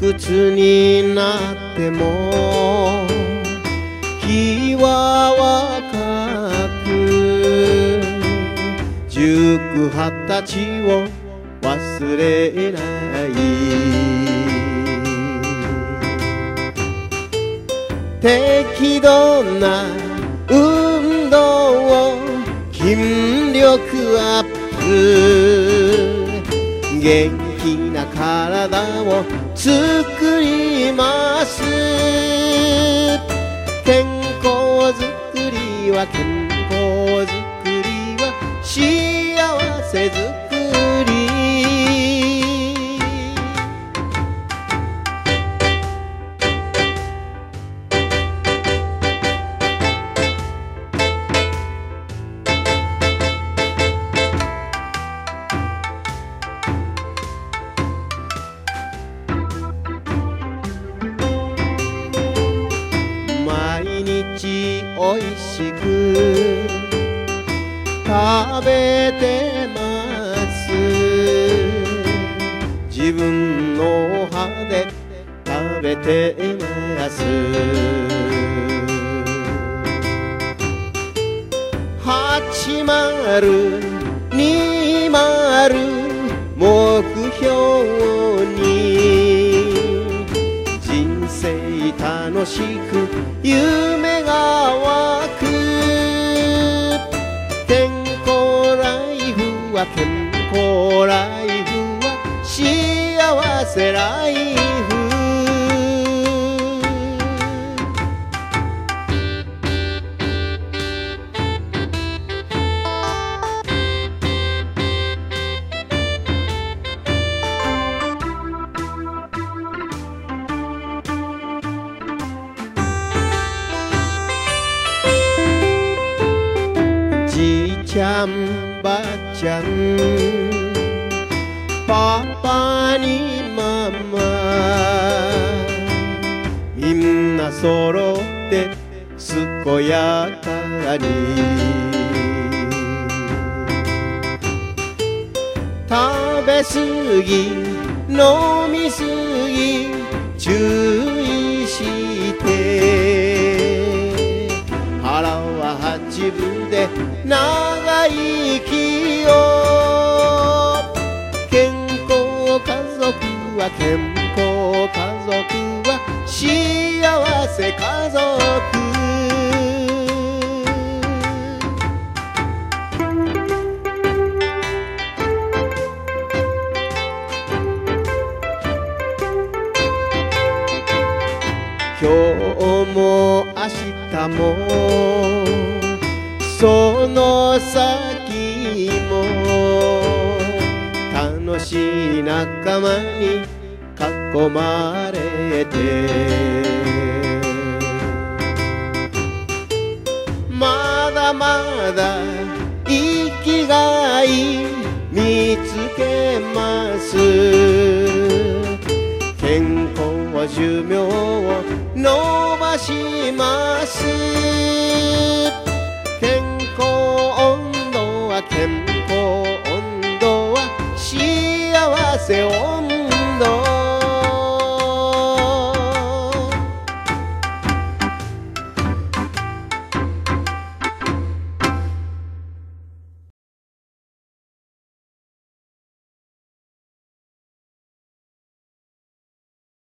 くつになっても日は若く19、20歳を忘れない適度な運動筋力アップ元気な体を作ります健康づくりは健康づくりは幸せづくりおいしく食べてます自分の歯で食べてます80、20目標に人生楽しく夢が湧く健康ライフは健康ライフは幸せライフじいちゃんばあちゃんパパにママみんなそろって健やかに食べ過ぎ飲み過ぎ注意して腹は8分で長生きを健康家族は健康家族は幸せ家族今日も明日もその先も楽しい仲間に囲まれてまだまだ生きがい見つけます健康寿命を伸ばします健康温度は幸せ温度